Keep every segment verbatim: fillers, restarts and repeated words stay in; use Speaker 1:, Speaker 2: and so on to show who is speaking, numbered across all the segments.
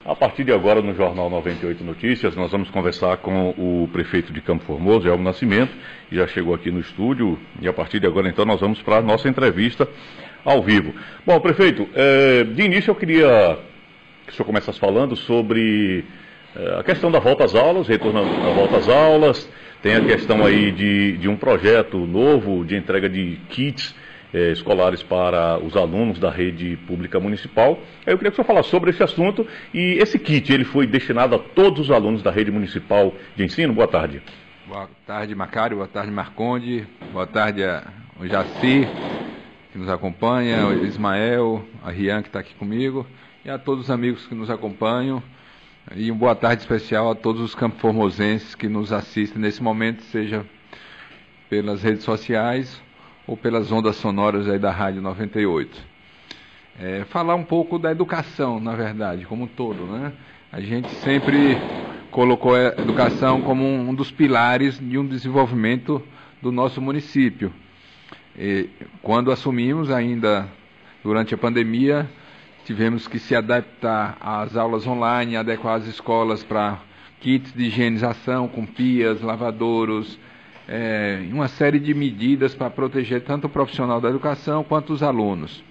Speaker 1: A partir de agora, no Jornal noventa e oito Notícias, nós vamos conversar com o prefeito de Campo Formoso, Elmo Nascimento, que já chegou aqui no estúdio, e a partir de agora, então, nós vamos para a nossa entrevista ao vivo. Bom, prefeito, é, de início eu queria que o senhor começasse falando sobre é, a questão da volta às aulas, retornando à volta às aulas, tem a questão aí de, de um projeto novo de entrega de kits Eh, escolares para os alunos da rede pública municipal. Eu queria que o senhor falasse sobre esse assunto. E esse kit, ele foi destinado a todos os alunos da rede municipal de ensino? Boa tarde.
Speaker 2: Boa tarde, Macário. Boa tarde, Marconde. Boa tarde ao Jaci, que nos acompanha, ao Ismael, a Rian, que está aqui comigo, e a todos os amigos que nos acompanham. E uma boa tarde especial a todos os campoformosenses que nos assistem nesse momento, seja pelas redes sociais ou pelas ondas sonoras aí da Rádio noventa e oito. É, falar um pouco da educação, na verdade, como um todo, né? A gente sempre colocou a educação como um, um dos pilares de um desenvolvimento do nosso município. E, quando assumimos, ainda durante a pandemia, tivemos que se adaptar às aulas online, adequar as escolas para kits de higienização com pias, lavadouros, É, uma série de medidas para proteger tanto o profissional da educação quanto os alunos.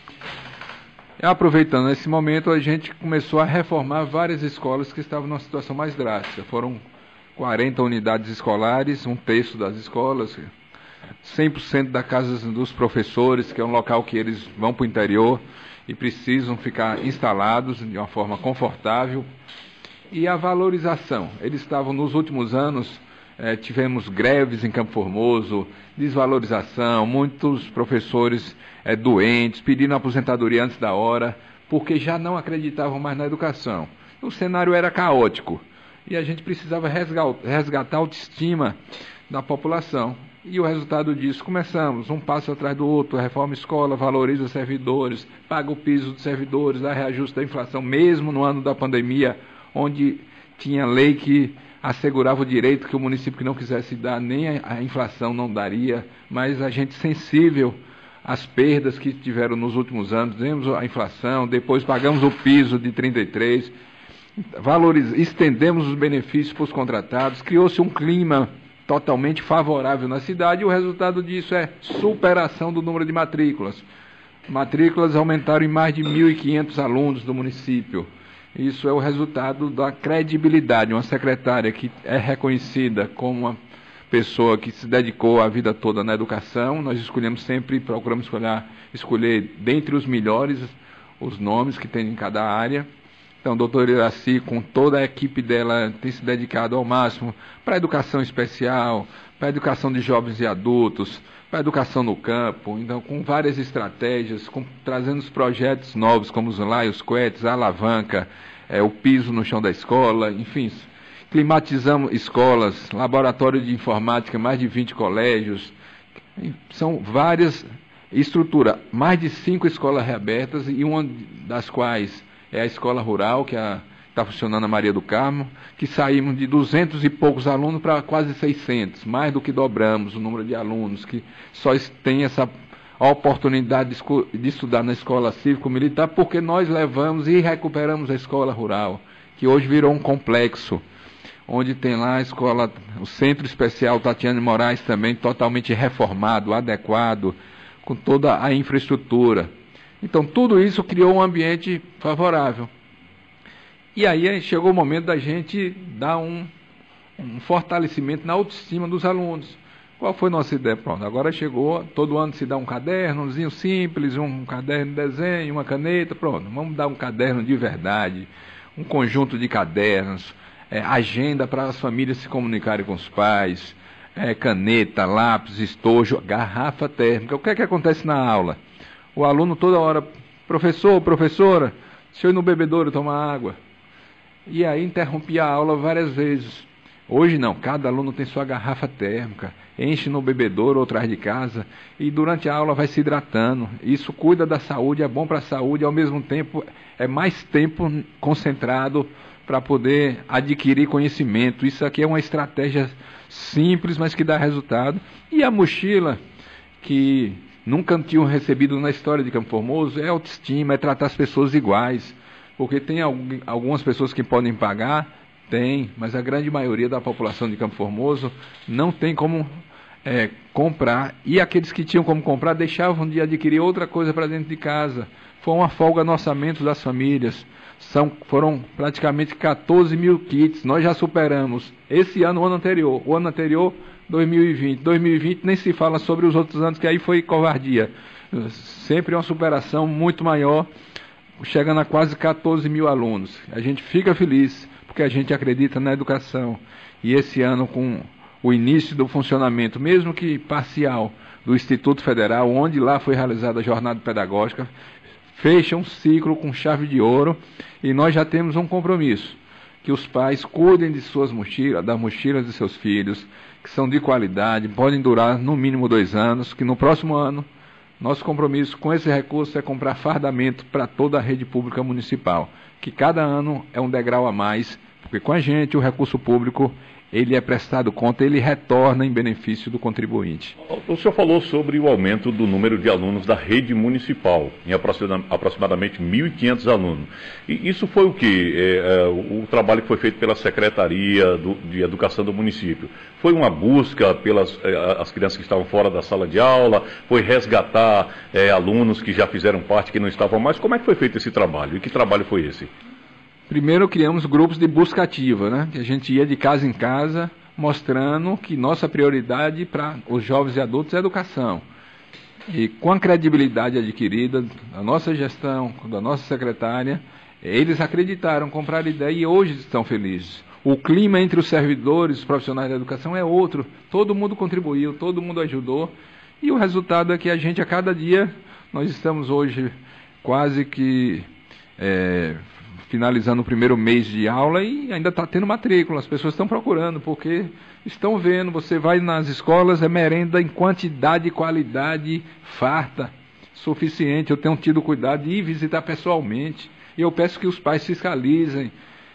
Speaker 2: E, aproveitando esse momento, a gente começou a reformar várias escolas que estavam numa situação mais drástica. Foram quarenta unidades escolares, um terço das escolas, cem por cento da casa dos professores, que é um local que eles vão para o interior e precisam ficar instalados de uma forma confortável. E a valorização. Eles estavam nos últimos anos... É, tivemos greves em Campo Formoso, desvalorização, muitos professores é, doentes, pedindo aposentadoria antes da hora, porque já não acreditavam mais na educação. O cenário era caótico e a gente precisava resgatar, resgatar a autoestima da população. E o resultado disso, começamos, um passo atrás do outro, reforma escola, valoriza os servidores, paga o piso dos servidores, dá reajuste da inflação, mesmo no ano da pandemia, onde tinha lei que assegurava o direito que o município que não quisesse dar, nem a, a inflação não daria, mas a gente sensível às perdas que tiveram nos últimos anos, demos a inflação, depois pagamos o piso de trinta e três, valoriz, estendemos os benefícios para os contratados, criou-se um clima totalmente favorável na cidade, e o resultado disso é superação do número de matrículas. Matrículas aumentaram em mais de mil e quinhentos alunos do município. Isso é o resultado da credibilidade. Uma secretária que é reconhecida como uma pessoa que se dedicou a vida toda na educação. Nós escolhemos sempre, procuramos escolher, escolher dentre os melhores os nomes que tem em cada área. Então, a doutora Iraci, com toda a equipe dela, tem se dedicado ao máximo para a educação especial, para a educação de jovens e adultos, para a educação no campo, então com várias estratégias, com, trazendo os projetos novos, como os laios, coetes, a alavanca, é, o piso no chão da escola, enfim, climatizamos escolas, laboratório de informática, mais de vinte colégios, são várias estruturas, mais de cinco escolas reabertas, e uma das quais é a escola rural, que é a está funcionando a Maria do Carmo, que saímos de duzentos e poucos alunos para quase seiscentos, mais do que dobramos o número de alunos que só têm essa oportunidade de, de estudar na escola cívico-militar, porque nós levamos e recuperamos a escola rural, que hoje virou um complexo, onde tem lá a escola, o Centro Especial Tatiane Moraes também totalmente reformado, adequado, com toda a infraestrutura. Então tudo isso criou um ambiente favorável. E aí chegou o momento da gente dar um, um fortalecimento na autoestima dos alunos. Qual foi a nossa ideia? Pronto, agora chegou, todo ano se dá um cadernozinho simples, um caderno de desenho, uma caneta, pronto, vamos dar um caderno de verdade, um conjunto de cadernos, é, agenda para as famílias se comunicarem com os pais, é, caneta, lápis, estojo, garrafa térmica. O que é que acontece na aula? O aluno toda hora, professor, professora, deixa eu ir no bebedouro tomar água. E aí interrompia a aula várias vezes. Hoje não, cada aluno tem sua garrafa térmica, enche no bebedouro ou atrás de casa, e durante a aula vai se hidratando. Isso cuida da saúde, é bom para a saúde, ao mesmo tempo é mais tempo concentrado para poder adquirir conhecimento. Isso aqui é uma estratégia simples, mas que dá resultado. E a mochila, que nunca tinham recebido na história de Campo Formoso, é autoestima, é tratar as pessoas iguais. Porque tem algumas pessoas que podem pagar, tem, mas a grande maioria da população de Campo Formoso não tem como é, comprar. E aqueles que tinham como comprar deixavam de adquirir outra coisa para dentro de casa. Foi uma folga no orçamento das famílias. São, foram praticamente quatorze mil kits. Nós já superamos esse ano, o ano anterior. O ano anterior, dois mil e vinte. dois mil e vinte nem se fala sobre os outros anos, que aí foi covardia. Sempre uma superação muito maior, chegando a quase quatorze mil alunos. A gente fica feliz, porque a gente acredita na educação. E esse ano, com o início do funcionamento, mesmo que parcial, do Instituto Federal, onde lá foi realizada a jornada pedagógica, fecha um ciclo com chave de ouro, e nós já temos um compromisso, que os pais cuidem de suas mochilas, das mochilas de seus filhos, que são de qualidade, podem durar no mínimo dois anos, que no próximo ano, nosso compromisso com esse recurso é comprar fardamento para toda a rede pública municipal, que cada ano é um degrau a mais, porque com a gente o recurso público ele é prestado conta, ele retorna em benefício do contribuinte.
Speaker 1: O senhor falou sobre o aumento do número de alunos da rede municipal, em aproximadamente mil e quinhentos alunos. E isso foi o quê? É, é, o trabalho que foi feito pela Secretaria do, de Educação do município. Foi uma busca pelas é, as crianças que estavam fora da sala de aula? Foi resgatar é, alunos que já fizeram parte, que não estavam mais? Como é que foi feito esse trabalho? E que trabalho foi esse?
Speaker 2: Primeiro criamos grupos de busca ativa, né? Que a gente ia de casa em casa, mostrando que nossa prioridade para os jovens e adultos é a educação. E com a credibilidade adquirida da nossa gestão, da nossa secretária, eles acreditaram, compraram ideia e hoje estão felizes. O clima entre os servidores, os profissionais da educação é outro. Todo mundo contribuiu, todo mundo ajudou. E o resultado é que a gente, a cada dia, nós estamos hoje quase que... É, finalizando o primeiro mês de aula e ainda está tendo matrícula, as pessoas estão procurando, porque estão vendo, você vai nas escolas, é merenda em quantidade e qualidade farta, suficiente. Eu tenho tido cuidado de ir visitar pessoalmente, e eu peço que os pais fiscalizem,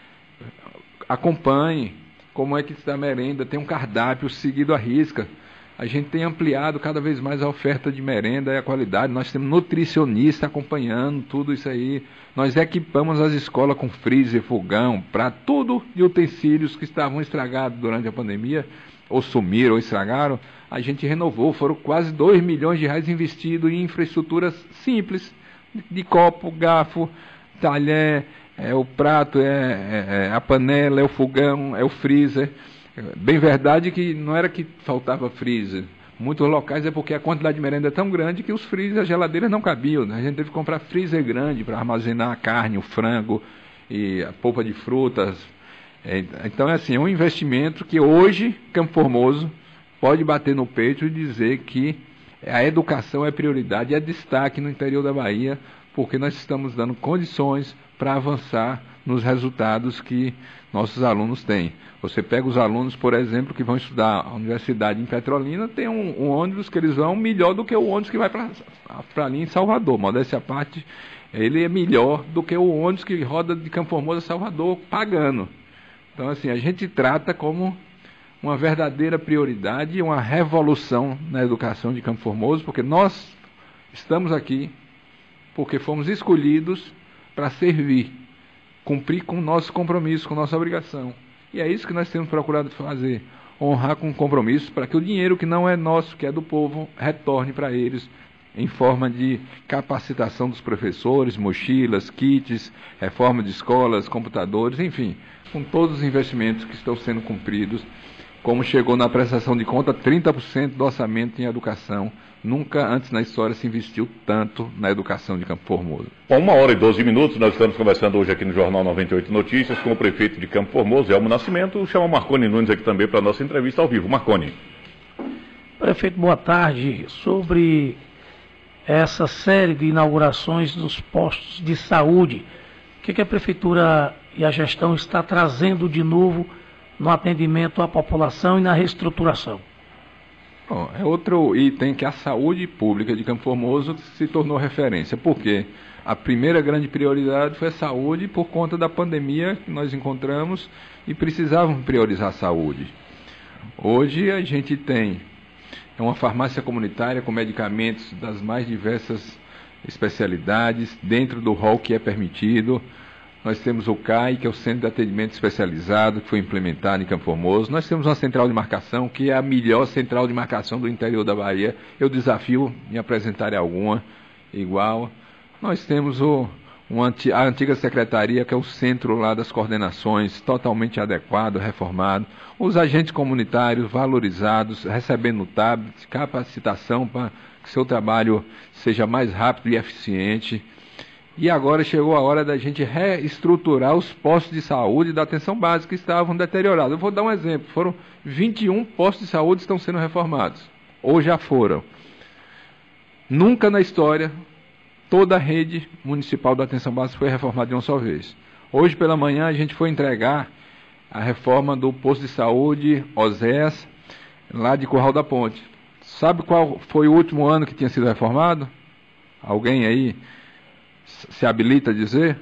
Speaker 2: acompanhem como é que está a merenda, tem um cardápio seguido à risca. A gente tem ampliado cada vez mais a oferta de merenda e a qualidade. Nós temos nutricionista acompanhando tudo isso aí. Nós equipamos as escolas com freezer, fogão, prato, tudo de utensílios que estavam estragados durante a pandemia, ou sumiram ou estragaram. A gente renovou, foram quase dois milhões de reais investidos em infraestruturas simples, de copo, garfo, talher, é o prato, é, é, é a panela, é o fogão, é o freezer. Bem verdade que não era que faltava freezer. Muitos locais é porque a quantidade de merenda é tão grande que os freezer, as geladeiras não cabiam. A gente teve que comprar freezer grande para armazenar a carne, o frango e a polpa de frutas. Então é assim, é um investimento que hoje Campo Formoso pode bater no peito e dizer que a educação é prioridade, é destaque no interior da Bahia, porque nós estamos dando condições para avançar nos resultados que nossos alunos têm. Você pega os alunos, por exemplo, que vão estudar a universidade em Petrolina, tem um, um ônibus que eles vão melhor do que o ônibus que vai para ali em Salvador. Modéstia à parte, ele é melhor do que o ônibus que roda de Campo Formoso a Salvador pagando. Então, assim, a gente trata como uma verdadeira prioridade, uma revolução na educação de Campo Formoso, porque nós estamos aqui porque fomos escolhidos para servir, cumprir com o nosso compromisso, com nossa obrigação. E é isso que nós temos procurado fazer, honrar com compromisso, para que o dinheiro que não é nosso, que é do povo, retorne para eles em forma de capacitação dos professores, mochilas, kits, reforma de escolas, computadores, enfim, com todos os investimentos que estão sendo cumpridos. Como chegou na prestação de conta, trinta por cento do orçamento em educação. Nunca antes na história se investiu tanto na educação de Campo Formoso.
Speaker 1: Bom, uma hora e doze minutos, nós estamos conversando hoje aqui no Jornal noventa e oito Notícias com o prefeito de Campo Formoso, Elmo Nascimento. Chama Marconi Nunes aqui também para a nossa entrevista ao vivo. Marconi.
Speaker 3: Prefeito, boa tarde. Sobre essa série de inaugurações dos postos de saúde, o que, que a Prefeitura e a gestão está trazendo de novo no atendimento à população e na reestruturação?
Speaker 2: Bom, é outro item que a saúde pública de Campo Formoso se tornou referência. Por quê? A primeira grande prioridade foi a saúde por conta da pandemia que nós encontramos e precisavam priorizar a saúde. Hoje a gente tem uma farmácia comunitária com medicamentos das mais diversas especialidades, dentro do rol que é permitido. Nós temos o C A I, que é o Centro de Atendimento Especializado, que foi implementado em Campo Formoso. Nós temos uma central de marcação, que é a melhor central de marcação do interior da Bahia. Eu desafio me apresentar alguma igual. Nós temos o, um, a antiga secretaria, que é o centro lá das coordenações, totalmente adequado, reformado. Os agentes comunitários valorizados, recebendo tablets, capacitação para que seu trabalho seja mais rápido e eficiente. E agora chegou a hora da gente reestruturar os postos de saúde da atenção básica que estavam deteriorados. Eu vou dar um exemplo. Foram vinte e um postos de saúde que estão sendo reformados. Ou já foram. Nunca na história, toda a rede municipal da atenção básica foi reformada de uma só vez. Hoje pela manhã a gente foi entregar a reforma do posto de saúde Oséias, lá de Curral da Ponte. Sabe qual foi o último ano que tinha sido reformado? Alguém aí se habilita a dizer?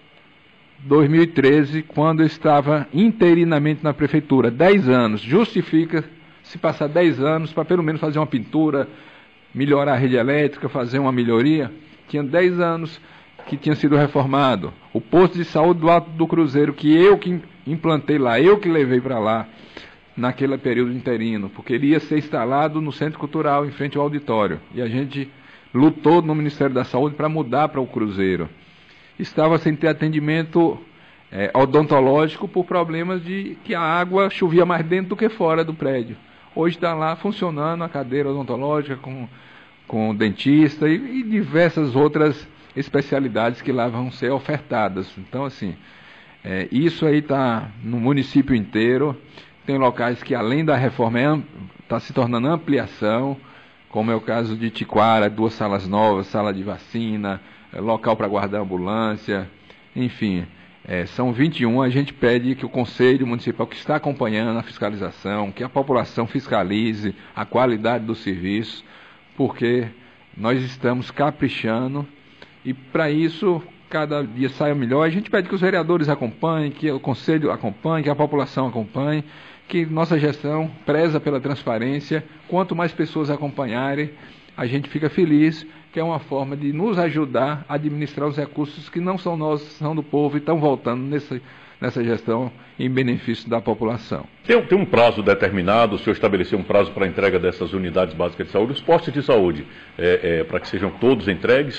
Speaker 2: dois mil e treze, quando eu estava interinamente na prefeitura. dez anos. Justifica se passar dez anos para pelo menos fazer uma pintura, melhorar a rede elétrica, fazer uma melhoria. Tinha dez anos que tinha sido reformado. O posto de saúde do Alto do Cruzeiro, que eu que implantei lá, eu que levei para lá, naquele período interino, porque ele ia ser instalado no Centro Cultural, em frente ao auditório. E a gente lutou no Ministério da Saúde para mudar para o Cruzeiro. Estava sem ter atendimento é, odontológico por problemas de que a água chovia mais dentro do que fora do prédio. Hoje está lá funcionando a cadeira odontológica com, com dentista e, e diversas outras especialidades que lá vão ser ofertadas. Então, assim, é, isso aí está no município inteiro. Tem locais que, além da reforma, está se tornando ampliação, como é o caso de Tiquara, duas salas novas, sala de vacina, local para guardar ambulância, enfim, é, são vinte e um. A gente pede que o Conselho Municipal, que está acompanhando a fiscalização, que a população fiscalize a qualidade do serviço, porque nós estamos caprichando e, para isso, cada dia saia melhor. A gente pede que os vereadores acompanhem, que o Conselho acompanhe, que a população acompanhe, que nossa gestão preza pela transparência. Quanto mais pessoas acompanharem, a gente fica feliz, que é uma forma de nos ajudar a administrar os recursos que não são nossos, são do povo e estão voltando nessa, nessa gestão em benefício da população.
Speaker 1: Tem, tem um prazo determinado, o senhor estabeleceu um prazo para a entrega dessas unidades básicas de saúde, os postos de saúde, é, é, para que sejam todos entregues?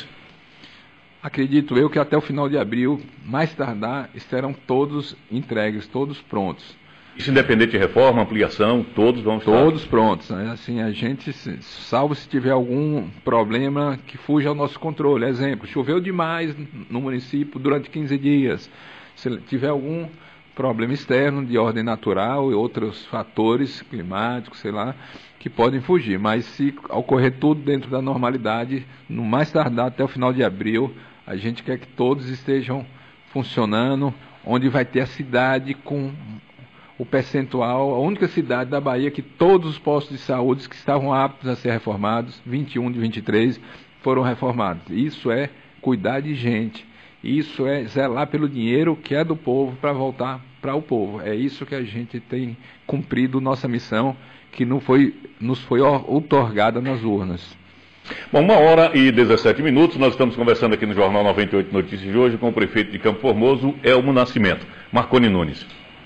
Speaker 2: Acredito eu que até o final de abril, mais tardar, estarão todos entregues, todos prontos.
Speaker 1: Isso independente de reforma, ampliação, todos vão estar...
Speaker 2: Todos prontos. Né? Assim, a gente, salvo se tiver algum problema que fuja ao nosso controle. Exemplo, choveu demais no município durante quinze dias. Se tiver algum problema externo de ordem natural e outros fatores climáticos, sei lá, que podem fugir. Mas se ocorrer tudo dentro da normalidade, no mais tardar até o final de abril, a gente quer que todos estejam funcionando, onde vai ter a cidade com o percentual, a única cidade da Bahia que todos os postos de saúde que estavam aptos a ser reformados, vinte e um de vinte e três, foram reformados. Isso é cuidar de gente, isso é zelar pelo dinheiro que é do povo para voltar para o povo. É isso que a gente tem cumprido nossa missão, que não foi, nos foi outorgada nas urnas.
Speaker 1: Bom, uma hora e dezessete minutos, nós estamos conversando aqui no Jornal noventa e oito Notícias de hoje com o prefeito de Campo Formoso, Elmo Nascimento. Marconi Nunes.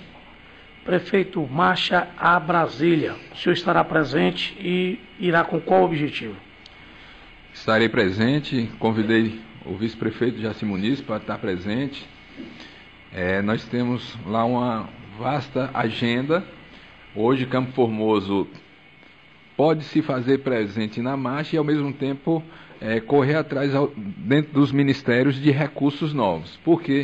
Speaker 3: Prefeito, marcha a Brasília. O senhor estará presente e irá com qual objetivo?
Speaker 2: Estarei presente, convidei o vice-prefeito Jaci Muniz para estar presente. É, nós temos lá uma vasta agenda. Hoje, Campo Formoso pode se fazer presente na marcha e, ao mesmo tempo, é, correr atrás ao, dentro dos ministérios de recursos novos. Por quê?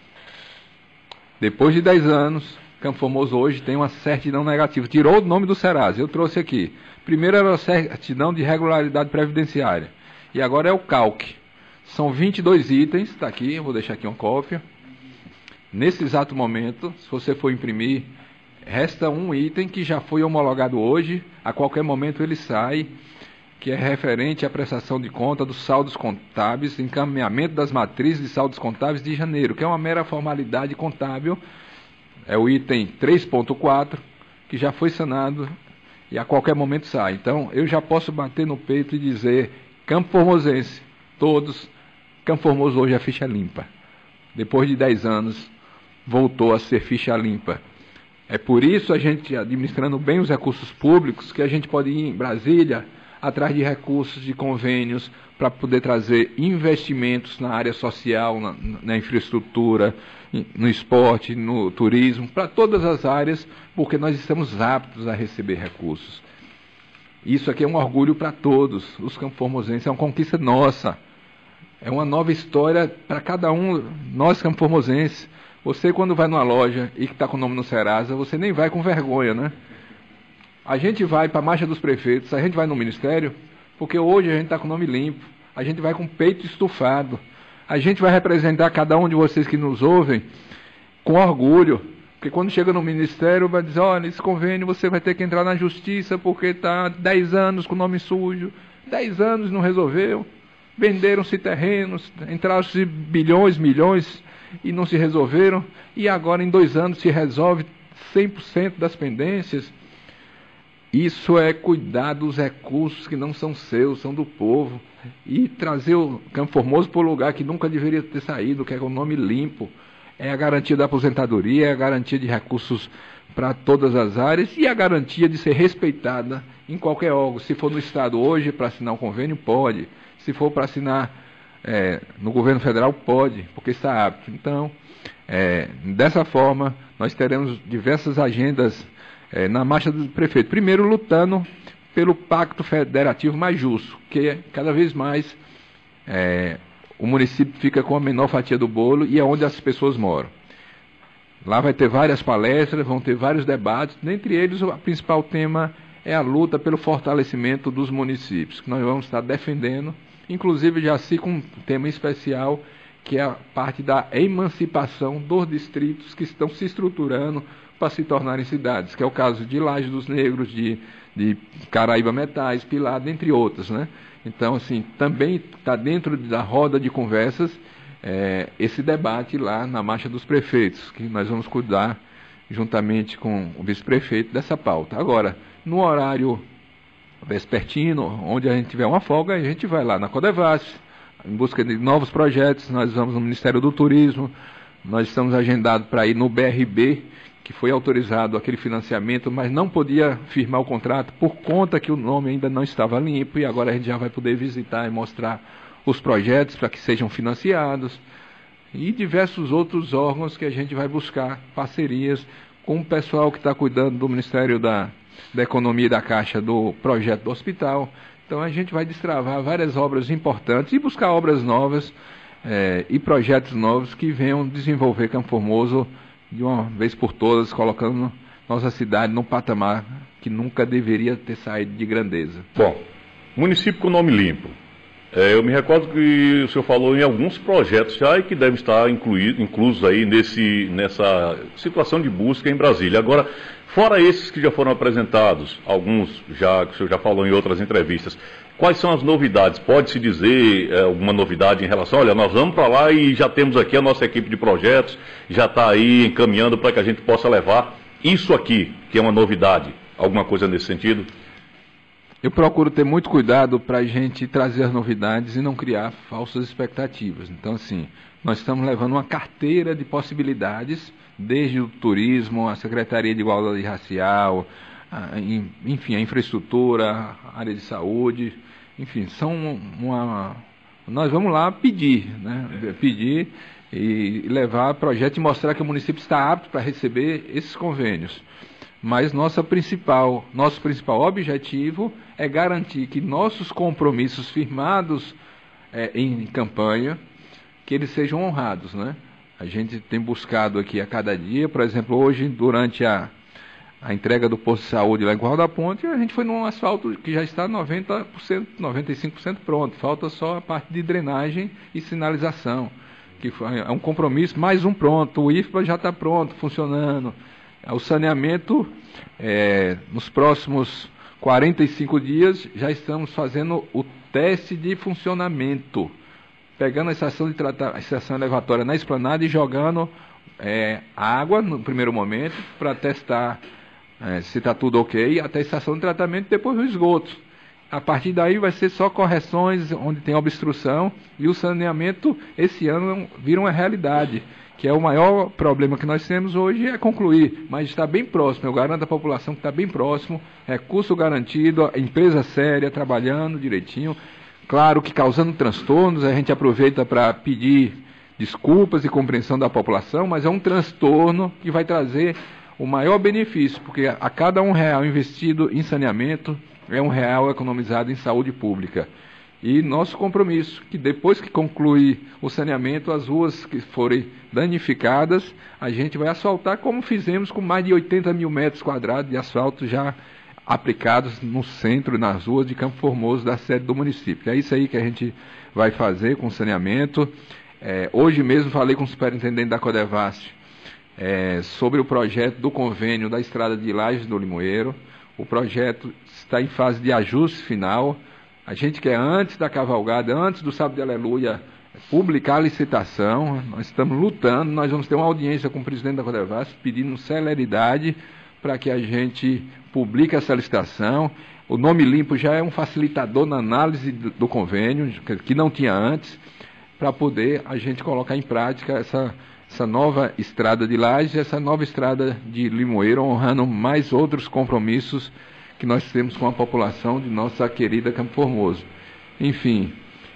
Speaker 2: Depois de dez anos... Campo Formoso hoje tem uma certidão negativa. Tirou o nome do Serasa, eu trouxe aqui. Primeiro era a certidão de regularidade previdenciária. E agora é o C A U C. São vinte e dois itens, está aqui, eu vou deixar aqui uma cópia. Nesse exato momento, se você for imprimir, resta um item que já foi homologado hoje, a qualquer momento ele sai, que é referente à prestação de conta dos saldos contábeis, encaminhamento das matrizes de saldos contábeis de janeiro, que é uma mera formalidade contábil. É o item três ponto quatro, que já foi sanado e a qualquer momento sai. Então, eu já posso bater no peito e dizer, Campo Formosense, todos, Campo Formoso hoje é ficha limpa. depois de dez anos, voltou a ser ficha limpa. É por isso, a gente administrando bem os recursos públicos, que a gente pode ir em Brasília atrás de recursos, de convênios, para poder trazer investimentos na área social, na, na infraestrutura, no esporte, no turismo, para todas as áreas, porque nós estamos aptos a receber recursos. Isso aqui é um orgulho para todos, os campos formosenses, é uma conquista nossa. É uma nova história para cada um, nós campos formosenses. Você, quando vai numa loja e que está com o nome no Serasa, você nem vai com vergonha, né? A gente vai para a Marcha dos Prefeitos, a gente vai no Ministério, porque hoje a gente está com o nome limpo, a gente vai com o peito estufado, a gente vai representar cada um de vocês que nos ouvem com orgulho, porque quando chega no Ministério vai dizer, olha, esse convênio você vai ter que entrar na Justiça porque está dez anos com o nome sujo, dez anos não resolveu, venderam-se terrenos, entraram-se bilhões, milhões e não se resolveram, e agora em dois anos se resolve cem por cento das pendências. Isso é cuidar dos recursos que não são seus, são do povo, e trazer o Campo Formoso para o lugar que nunca deveria ter saído, que é o nome limpo. É a garantia da aposentadoria, é a garantia de recursos para todas as áreas e a garantia de ser respeitada em qualquer órgão. Se for no Estado hoje para assinar um convênio, pode. Se for para assinar é, no governo federal, pode, porque está apto. Então, é, dessa forma, nós teremos diversas agendas É, na marcha do prefeito. Primeiro, lutando pelo pacto federativo mais justo, que cada vez mais é, o município fica com a menor fatia do bolo e é onde as pessoas moram. Lá vai ter várias palestras, vão ter vários debates, dentre eles o principal tema é a luta pelo fortalecimento dos municípios, que nós vamos estar defendendo, inclusive já assim com um tema especial, que é a parte da emancipação dos distritos que estão se estruturando para se tornarem cidades, que é o caso de Laje dos Negros, de, de Caraíba Metais, Pilar, dentre outros, né? Então, assim, também está dentro da roda de conversas é, esse debate lá na Marcha dos Prefeitos, que nós vamos cuidar, juntamente com o vice-prefeito, dessa pauta. Agora, no horário vespertino, onde a gente tiver uma folga, a gente vai lá na Codevasf, em busca de novos projetos, nós vamos no Ministério do Turismo, nós estamos agendados para ir no B R B, que foi autorizado aquele financiamento, mas não podia firmar o contrato por conta que o nome ainda não estava limpo, e agora a gente já vai poder visitar e mostrar os projetos para que sejam financiados, e diversos outros órgãos que a gente vai buscar parcerias com o pessoal que está cuidando do Ministério da, da Economia e da Caixa do projeto do hospital. Então a gente vai destravar várias obras importantes e buscar obras novas é, e projetos novos que venham desenvolver Campo Formoso de uma vez por todas, colocando nossa cidade num patamar que nunca deveria ter saído de grandeza.
Speaker 1: Bom, município com nome limpo. É, eu me recordo que o senhor falou em alguns projetos já e que devem estar incluídos, inclusos aí nesse, nessa situação de busca em Brasília. Agora, fora esses que já foram apresentados, alguns já que o senhor já falou em outras entrevistas, quais são as novidades? Pode-se dizer é, alguma novidade em relação, olha, nós vamos para lá e já temos aqui a nossa equipe de projetos, já está aí encaminhando para que a gente possa levar isso aqui, que é uma novidade, alguma coisa nesse sentido?
Speaker 2: Eu procuro ter muito cuidado para a gente trazer as novidades e não criar falsas expectativas. Então, assim, nós estamos levando uma carteira de possibilidades, desde o turismo, a Secretaria de Igualdade Racial, a, enfim, a infraestrutura, a área de saúde, enfim, são uma... Nós vamos lá pedir, né? Pedir e levar projeto e mostrar que o município está apto para receber esses convênios. Mas nossa principal, nosso principal objetivo é garantir que nossos compromissos firmados é, em campanha, que eles sejam honrados, né? A gente tem buscado aqui a cada dia, por exemplo, hoje, durante a, a entrega do posto de saúde lá em Curral da Ponte, a gente foi num asfalto que já está noventa por cento, noventa e cinco por cento pronto, falta só a parte de drenagem e sinalização, que foi, é um compromisso, mais um pronto, o I F P A já está pronto, funcionando. O saneamento, é, nos próximos quarenta e cinco dias, já estamos fazendo o teste de funcionamento, pegando a estação, de trata, a estação elevatória na esplanada e jogando é, água no primeiro momento, para testar é, se está tudo ok, até a estação de tratamento e depois o esgoto. A partir daí vai ser só correções onde tem obstrução, e o saneamento esse ano vira uma realidade, que é o maior problema que nós temos hoje, é concluir, mas está bem próximo, eu garanto à população que está bem próximo, recurso garantido, empresa séria, trabalhando direitinho, claro que causando transtornos, a gente aproveita para pedir desculpas e compreensão da população, mas é um transtorno que vai trazer o maior benefício, porque a cada um real investido em saneamento, é um real economizado em saúde pública. E nosso compromisso, que depois que concluir o saneamento, as ruas que forem danificadas, a gente vai asfaltar, como fizemos com mais de oitenta mil metros quadrados de asfalto já aplicados no centro, nas ruas de Campo Formoso, da sede do município. É isso aí que a gente vai fazer com o saneamento. É, hoje mesmo falei com o superintendente da Codevasf é, sobre o projeto do convênio da estrada de Lajes do Limoeiro. O projeto está em fase de ajuste final. A gente quer, antes da cavalgada, antes do sábado de aleluia, publicar a licitação. Nós estamos lutando, nós vamos ter uma audiência com o presidente da Codevasf pedindo celeridade para que a gente publique essa licitação. O Nome Limpo já é um facilitador na análise do, do convênio, que não tinha antes, para poder a gente colocar em prática essa, essa nova estrada de Lajes, essa nova estrada de Limoeiro, honrando mais outros compromissos que nós temos com a população de nossa querida Campo Formoso. Enfim,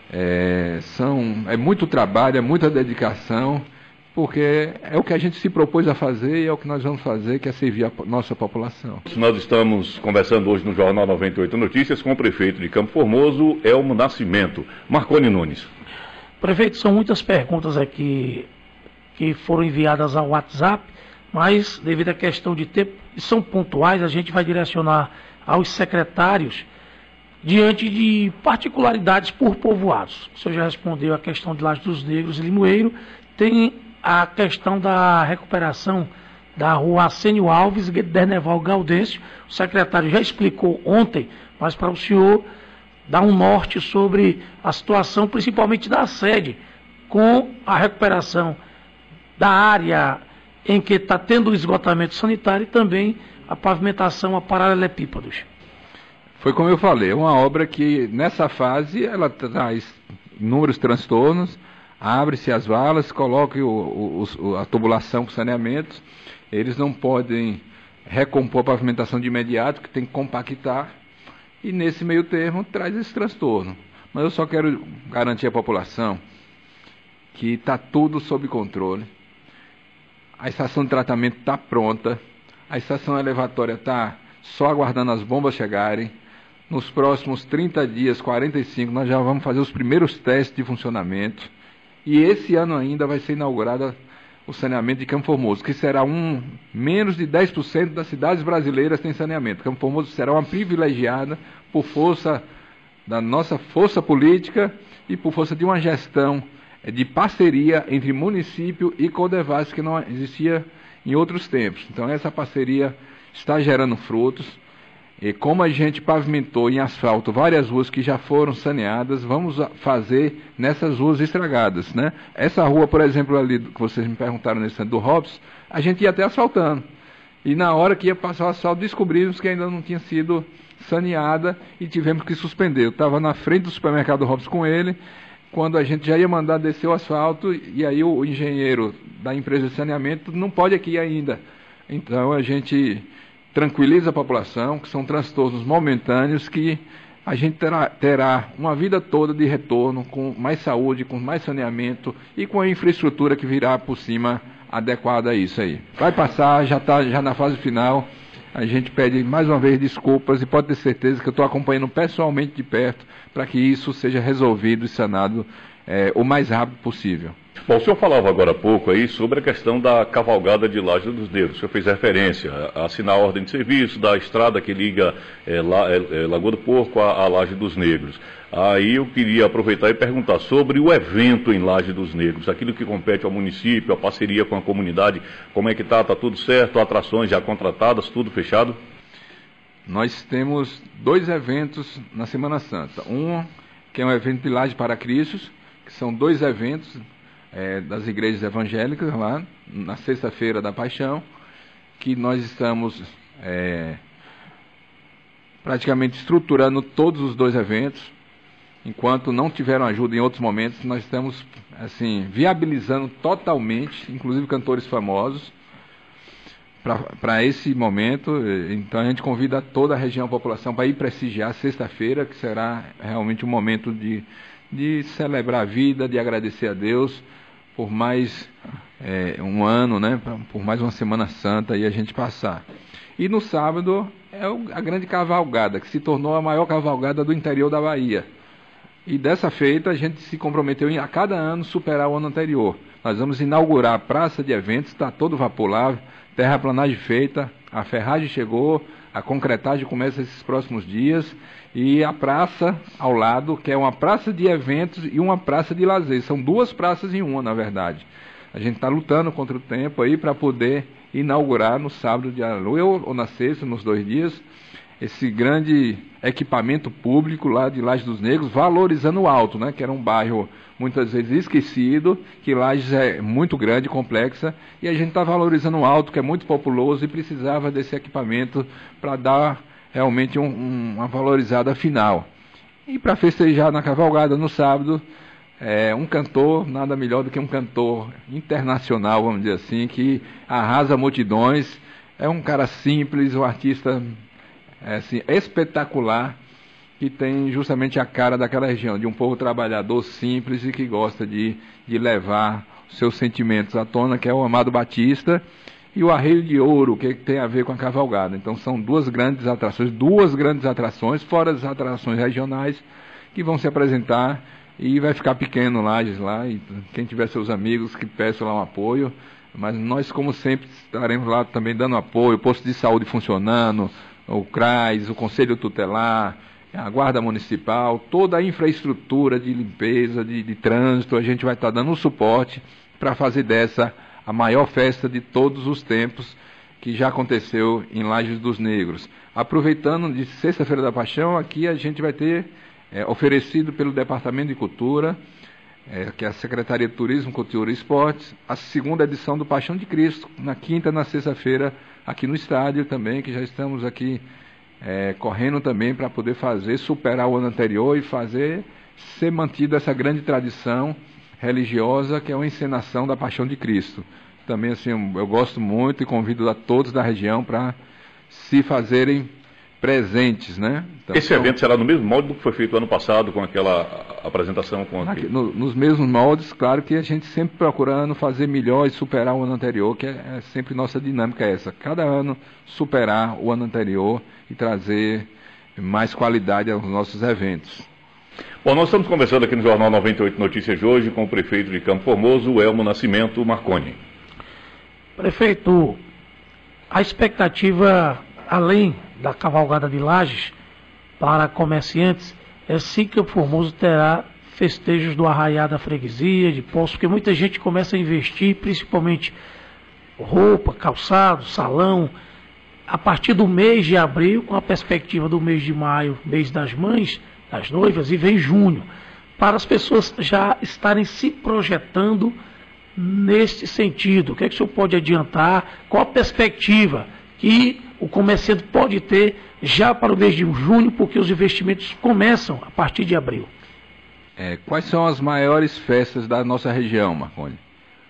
Speaker 2: é, são, é muito trabalho, é muita dedicação, porque é o que a gente se propôs a fazer e é o que nós vamos fazer, que é servir a nossa população.
Speaker 1: Nós estamos conversando hoje no Jornal noventa e oito Notícias com o prefeito de Campo Formoso, Elmo Nascimento. Marconi Nunes.
Speaker 3: Prefeito, são muitas perguntas aqui que foram enviadas ao WhatsApp, mas devido à questão de tempo, e são pontuais, a gente vai direcionar aos secretários diante de particularidades por povoados. O senhor já respondeu a questão de Lajes dos Negros e Limoeiro. Tem a questão da recuperação da rua Arcênio Alves e Derneval Gaudêncio. O secretário já explicou ontem, mas para o senhor dar um norte sobre a situação, principalmente da sede, com a recuperação da área em que está tendo o esgotamento sanitário e também a pavimentação a paralelepípedos.
Speaker 2: Foi como eu falei, é uma obra que nessa fase ela traz inúmeros transtornos, abre-se as valas, coloca o, o, a tubulação com saneamento, eles não podem recompor a pavimentação de imediato, que tem que compactar, e nesse meio termo traz esse transtorno. Mas eu só quero garantir à população que está tudo sob controle. A estação de tratamento está pronta, a estação elevatória está só aguardando as bombas chegarem. Nos próximos trinta dias, quarenta e cinco, nós já vamos fazer os primeiros testes de funcionamento. E esse ano ainda vai ser inaugurado o saneamento de Campo Formoso, que será um menos de dez por cento das cidades brasileiras tem saneamento. Campo Formoso será uma privilegiada por força da nossa força política e por força de uma gestão de parceria entre município e Codevasf, que não existia em outros tempos. Então essa parceria está gerando frutos. E como a gente pavimentou em asfalto várias ruas que já foram saneadas, vamos fazer nessas ruas estragadas, né? Essa rua, por exemplo, ali que vocês me perguntaram nesse centro do Robson, a gente ia até asfaltando. E na hora que ia passar o asfalto, descobrimos que ainda não tinha sido saneada e tivemos que suspender. Eu estava na frente do supermercado Robson com ele, quando a gente já ia mandar descer o asfalto, e aí o engenheiro da empresa de saneamento não pode aqui ainda. Então a gente tranquiliza a população, que são transtornos momentâneos, que a gente terá, terá uma vida toda de retorno, com mais saúde, com mais saneamento e com a infraestrutura que virá por cima adequada a isso aí. Vai passar, já está já na fase final. A gente pede mais uma vez desculpas e pode ter certeza que eu estou acompanhando pessoalmente de perto para que isso seja resolvido e sanado é, o mais rápido possível.
Speaker 1: Bom, o senhor falava agora há pouco aí sobre a questão da cavalgada de Lajes dos Negros. O senhor fez referência a assinar a ordem de serviço da estrada que liga é, La, é, Lagoa do Porco a, a Lajes dos Negros. Aí eu queria aproveitar e perguntar sobre o evento em Lajes dos Negros, aquilo que compete ao município, a parceria com a comunidade, como é que está? Está tudo certo? Atrações já contratadas, tudo fechado?
Speaker 2: Nós temos dois eventos na Semana Santa. Um que é um evento de Lajes para Cristos, que são dois eventos É, das igrejas evangélicas lá, na sexta-feira da Paixão, que nós estamos é, praticamente estruturando todos os dois eventos. Enquanto não tiveram ajuda em outros momentos, nós estamos assim viabilizando totalmente, inclusive cantores famosos, para esse momento. Então a gente convida toda a região, a população, para ir prestigiar sexta-feira, que será realmente um momento de, de celebrar a vida, de agradecer a Deus por mais é, um ano, né, por mais uma Semana Santa e a gente passar. E no sábado é a grande cavalgada, que se tornou a maior cavalgada do interior da Bahia. E dessa feita a gente se comprometeu em a cada ano superar o ano anterior. Nós vamos inaugurar a praça de eventos, está todo vapor lá, terraplanagem feita, a ferragem chegou, a concretagem começa esses próximos dias, e a praça ao lado, que é uma praça de eventos e uma praça de lazer. São duas praças em uma, na verdade. A gente está lutando contra o tempo aí para poder inaugurar no sábado de Aleluia ou na sexta, nos dois dias, esse grande equipamento público lá de Lages dos Negros, valorizando o Alto, né, que era um bairro muitas vezes esquecido, que Lages é muito grande, complexa, e a gente está valorizando o Alto, que é muito populoso e precisava desse equipamento para dar realmente um, um, uma valorizada final. E para festejar na cavalgada no sábado, é, um cantor, nada melhor do que um cantor internacional, vamos dizer assim, que arrasa multidões, é um cara simples, um artista é, assim, espetacular, que tem justamente a cara daquela região, de um povo trabalhador simples e que gosta de, de levar os seus sentimentos à tona, que é o Amado Batista, e o Arreio de Ouro, que tem a ver com a cavalgada. Então são duas grandes atrações, duas grandes atrações, fora as atrações regionais, que vão se apresentar, e vai ficar pequeno Lages lá, e quem tiver seus amigos que peçam lá um apoio, mas nós, como sempre, estaremos lá também dando apoio, posto de saúde funcionando, o CRAS, o Conselho Tutelar, a Guarda Municipal, toda a infraestrutura de limpeza, de, de trânsito, a gente vai estar dando um suporte para fazer dessa a maior festa de todos os tempos que já aconteceu em Lages dos Negros. Aproveitando de Sexta-feira da Paixão, aqui a gente vai ter é, oferecido pelo Departamento de Cultura, é, que é a Secretaria de Turismo, Cultura e Esportes, a segunda edição do Paixão de Cristo, na quinta e na sexta-feira, aqui no estádio também, que já estamos aqui É, correndo também para poder fazer, superar o ano anterior e fazer ser mantida essa grande tradição religiosa que é uma encenação da Paixão de Cristo. Também assim, eu gosto muito e convido a todos da região para se fazerem presentes, né? Então,
Speaker 1: esse evento será no mesmo molde do que foi feito ano passado, com aquela apresentação com
Speaker 2: aqui, no, nos mesmos moldes, claro que a gente sempre procurando fazer melhor e superar o ano anterior, que é, é sempre nossa dinâmica essa, cada ano superar o ano anterior e trazer mais qualidade aos nossos eventos.
Speaker 1: Bom, nós estamos conversando aqui no Jornal noventa e oito Notícias de hoje com o prefeito de Campo Formoso, o Elmo Nascimento Marconi.
Speaker 3: Prefeito, a expectativa, além da cavalgada de Lages, para comerciantes, é sim que Campo Formoso terá festejos do Arraiá da Freguesia, de Poços, porque muita gente começa a investir, principalmente roupa, calçado, salão, a partir do mês de abril, com a perspectiva do mês de maio, mês das mães, das noivas, e vem junho, para as pessoas já estarem se projetando neste sentido. O que é que o senhor pode adiantar? Qual a perspectiva que o comerciante pode ter já para o mês de junho, porque os investimentos começam a partir de abril?
Speaker 2: É, quais são as maiores festas da nossa região, Marconi?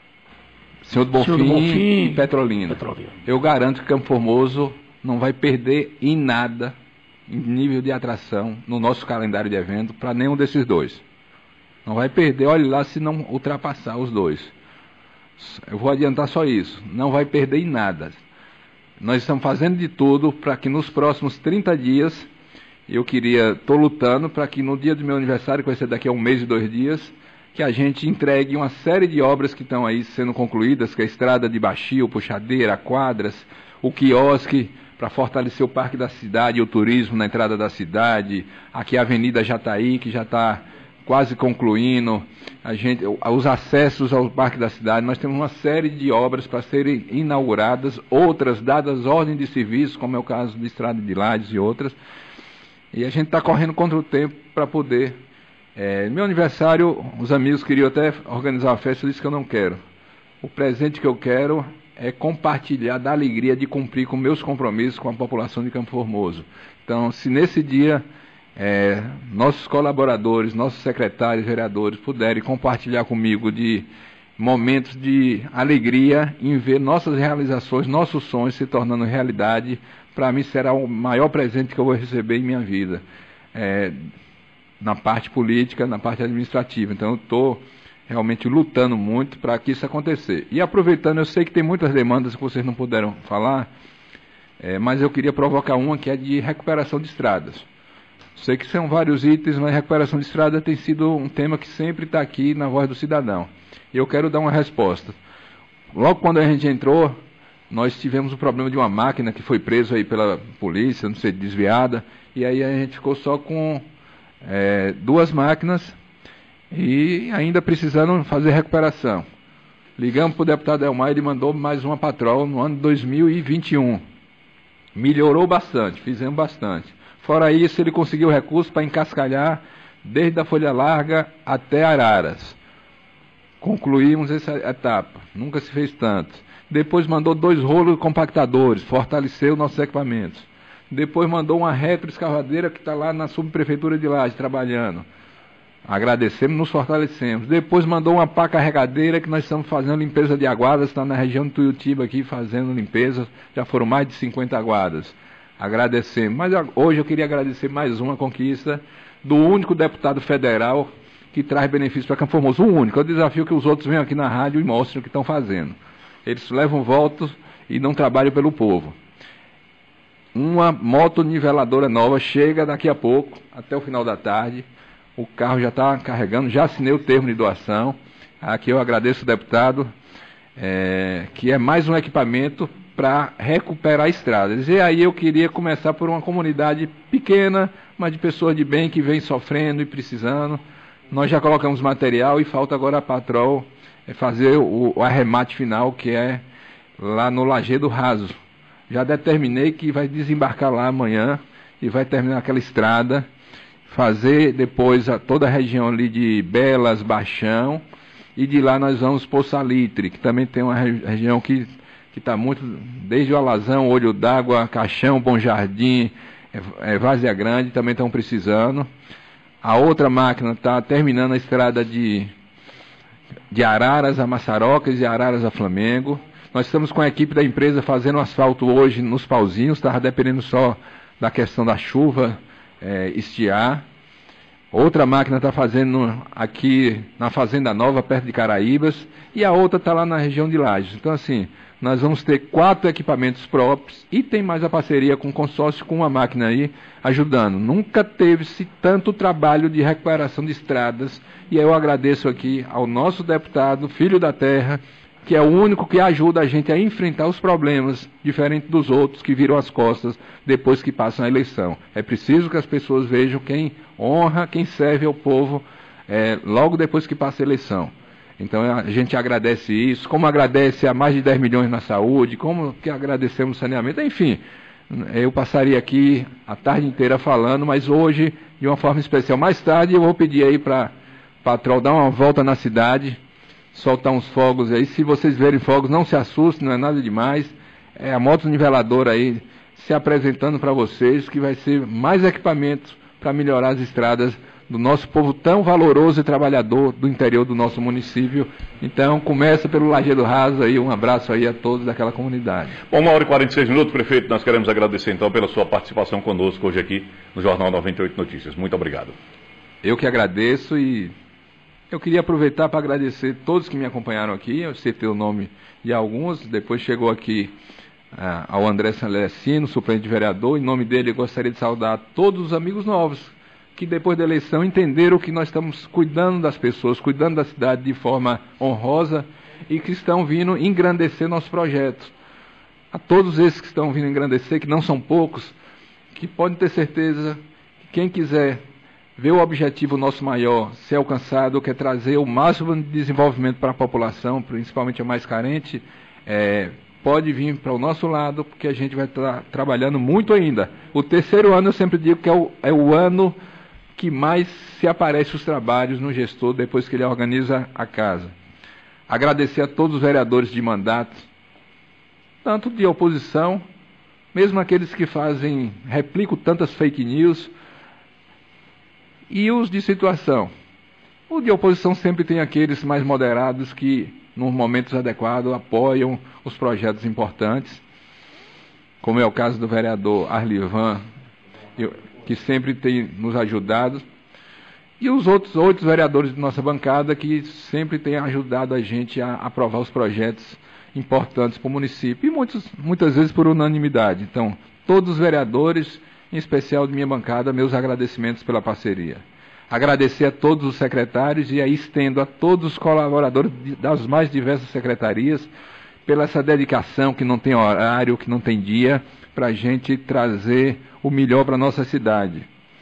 Speaker 2: Senhor do Bonfim, Senhor do Bonfim e Petrolina. Petrolina. Eu garanto que Campo Formoso não vai perder em nada, em nível de atração, no nosso calendário de evento, para nenhum desses dois. Não vai perder, olhe lá, se não ultrapassar os dois. Eu vou adiantar só isso, não vai perder em nada. Nós estamos fazendo de tudo para que nos próximos trinta dias, eu queria, estou lutando para que no dia do meu aniversário, que vai ser daqui a um mês e dois dias, que a gente entregue uma série de obras que estão aí sendo concluídas, que é a estrada de Baixio, Puxadeira, quadras, o quiosque, para fortalecer o Parque da Cidade e o turismo na entrada da cidade, aqui a Avenida Jataí, que já está quase concluindo, a gente, os acessos ao Parque da Cidade, nós temos uma série de obras para serem inauguradas, outras dadas ordem de serviço, como é o caso de Estrada de Lages e outras, e a gente está correndo contra o tempo para poder... É, meu aniversário, os amigos queriam até organizar uma festa, eu disse que eu não quero. O presente que eu quero é compartilhar da alegria de cumprir com meus compromissos com a população de Campo Formoso. Então, se nesse dia é, nossos colaboradores, nossos secretários, vereadores puderem compartilhar comigo de momentos de alegria em ver nossas realizações, nossos sonhos se tornando realidade, para mim será o maior presente que eu vou receber em minha vida, é, na parte política, na parte administrativa. Então eu estou realmente lutando muito para que isso acontecer. E aproveitando, eu sei que tem muitas demandas que vocês não puderam falar, é, mas eu queria provocar uma que é de recuperação de estradas. Sei que são vários itens, mas recuperação de estrada tem sido um tema que sempre está aqui na voz do cidadão. E eu quero dar uma resposta. Logo quando a gente entrou, nós tivemos o problema de uma máquina que foi presa aí pela polícia, não sei, desviada, e aí a gente ficou só com é, duas máquinas e ainda precisando fazer recuperação. Ligamos para o deputado Elmar, ele mandou mais uma patrol no ano dois mil e vinte e um. Melhorou bastante, fizemos bastante. Fora isso, ele conseguiu recurso para encascalhar desde a Folha Larga até Araras. Concluímos essa etapa, nunca se fez tanto. Depois mandou dois rolos compactadores, fortaleceu nossos equipamentos. Depois mandou uma retroescavadeira que está lá na subprefeitura de Laje, trabalhando. Agradecemos, nos fortalecemos. Depois mandou uma pá carregadeira que nós estamos fazendo limpeza de aguadas, está na região de Tuiutiba aqui fazendo limpeza, já foram mais de cinquenta aguadas. Agradecemos. Mas hoje eu queria agradecer mais uma conquista do único deputado federal que traz benefícios para Campo Formoso. O único. É o desafio que os outros venham aqui na rádio e mostrem o que estão fazendo. Eles levam votos e não trabalham pelo povo. Uma moto niveladora nova chega daqui a pouco, até o final da tarde. O carro já está carregando, já assinei o termo de doação. Aqui eu agradeço o deputado, é, que é mais um equipamento para recuperar estradas. E aí eu queria começar por uma comunidade pequena, mas de pessoas de bem que vem sofrendo e precisando. Nós já colocamos material e falta agora a patrol é fazer o, o arremate final, que é lá no Lajedo Raso. Já determinei que vai desembarcar lá amanhã e vai terminar aquela estrada, fazer depois a, toda a região ali de Belas, Baixão, e de lá nós vamos para o Salitre, que também tem uma região que que está muito, desde o Alazão, Olho d'Água, Caixão, Bom Jardim, é, é, Várzea Grande, também estão precisando. A outra máquina está terminando a estrada de, de Araras a Maçarocas e Araras a Flamengo. Nós estamos com a equipe da empresa fazendo asfalto hoje nos pauzinhos, estava dependendo só da questão da chuva é, estiar. Outra máquina está fazendo aqui na Fazenda Nova, perto de Caraíbas, e a outra está lá na região de Lages. Então, assim, nós vamos ter quatro equipamentos próprios e tem mais a parceria com o consórcio, com uma máquina aí ajudando. Nunca teve-se tanto trabalho de recuperação de estradas, e eu agradeço aqui ao nosso deputado, filho da terra, que é o único que ajuda a gente a enfrentar os problemas, diferente dos outros que viram as costas depois que passam a eleição. É preciso que as pessoas vejam quem honra, quem serve ao povo é, logo depois que passa a eleição. Então a gente agradece isso, como agradece a mais de dez milhões na saúde, como que agradecemos o saneamento, enfim. Eu passaria aqui a tarde inteira falando, mas hoje, de uma forma especial. Mais tarde eu vou pedir aí para a patrol dar uma volta na cidade, soltar uns fogos aí. Se vocês verem fogos, não se assustem, não é nada demais. É a moto niveladora aí se apresentando para vocês, que vai ser mais equipamentos para melhorar as estradas do nosso povo tão valoroso e trabalhador do interior do nosso município. Então, começa pelo Lajedo Raso aí, um abraço aí a todos daquela comunidade.
Speaker 1: Bom, uma hora e quarenta e seis minutos, prefeito, nós queremos agradecer então pela sua participação conosco hoje aqui no Jornal noventa e oito Notícias. Muito obrigado.
Speaker 2: Eu que agradeço e eu queria aproveitar para agradecer todos que me acompanharam aqui. Eu citei o nome de alguns, depois chegou aqui ah, ao André Salecino, suplente de vereador. Em nome dele eu gostaria de saudar todos os amigos novos que depois da eleição entenderam que nós estamos cuidando das pessoas, cuidando da cidade de forma honrosa e que estão vindo engrandecer nosso projeto. A todos esses que estão vindo engrandecer, que não são poucos, que podem ter certeza que quem quiser ver o objetivo nosso maior ser alcançado, que é trazer o máximo de desenvolvimento para a população, principalmente a mais carente, é, pode vir para o nosso lado, porque a gente vai estar trabalhando muito ainda. O terceiro ano eu sempre digo que é o, é o ano que mais se aparece os trabalhos no gestor depois que ele organiza a casa. Agradecer a todos os vereadores de mandato tanto de oposição, mesmo aqueles que fazem, replicam tantas fake news, e os de situação. O de oposição sempre tem aqueles mais moderados que, nos momentos adequados, apoiam os projetos importantes, como é o caso do vereador Arlivan, que sempre tem nos ajudado, e os outros oito vereadores de nossa bancada que sempre têm ajudado a gente a aprovar os projetos importantes para o município, e muitos, muitas vezes por unanimidade. Então, todos os vereadores, em especial de minha bancada, meus agradecimentos pela parceria. Agradecer a todos os secretários e aí estendo a todos os colaboradores das mais diversas secretarias pela essa dedicação que não tem horário, que não tem dia, para a gente trazer o melhor para a nossa cidade.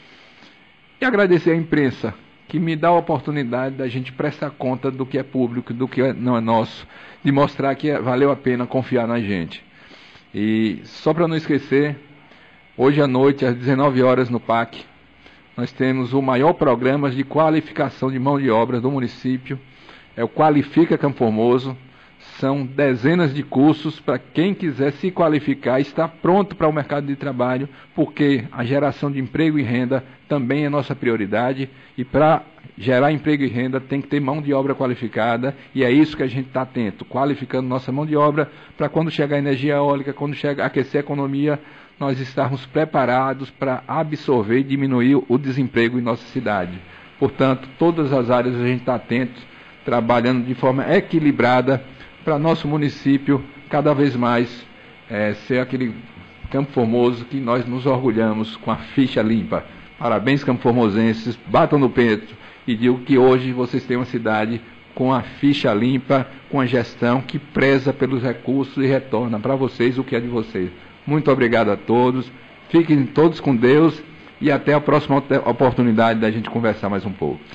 Speaker 2: E agradecer à imprensa, que me dá a oportunidade da gente prestar conta do que é público, do que não é nosso, de mostrar que valeu a pena confiar na gente. E só para não esquecer, hoje à noite, às dezenove horas no P A C, nós temos o maior programa de qualificação de mão de obra do município, é o Qualifica Campo Formoso. São dezenas de cursos para quem quiser se qualificar, estar pronto para o mercado de trabalho, porque a geração de emprego e renda também é nossa prioridade, e para gerar emprego e renda tem que ter mão de obra qualificada, e é isso que a gente está atento, qualificando nossa mão de obra, para quando chegar a energia eólica, quando chegar, aquecer a economia, nós estarmos preparados para absorver e diminuir o desemprego em nossa cidade. Portanto, todas as áreas a gente está atento, trabalhando de forma equilibrada, para nosso município cada vez mais é, ser aquele Campo Formoso que nós nos orgulhamos com a ficha limpa. Parabéns, Campo Formosenses, batam no peito e digo que hoje vocês têm uma cidade com a ficha limpa, com a gestão que preza pelos recursos e retorna para vocês o que é de vocês. Muito obrigado a todos, fiquem todos com Deus e até a próxima oportunidade da gente conversar mais um pouco.